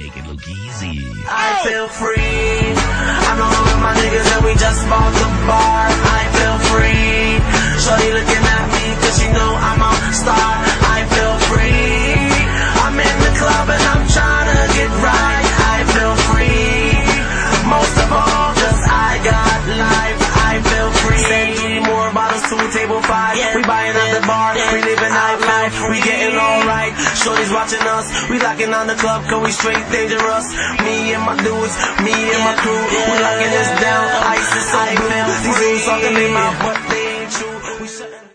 Make it look easy. I feel free. I'm alone with my niggas and we just bought the bar. I feel free. Shorty looking at me cause she know I'm a star. I feel free. I'm in the club and I'm trying to get right. I feel free. Most of all cause I got life. I feel free. Send 3 more bottles to table 5. We buying at the bar. We living out life. We getting alright. Shorty's watching us. We locking on the club cause we straight dangerous. Me and my dudes. Me and my crew. We locking this down. Ice is so blue. These dudes talking in my butt.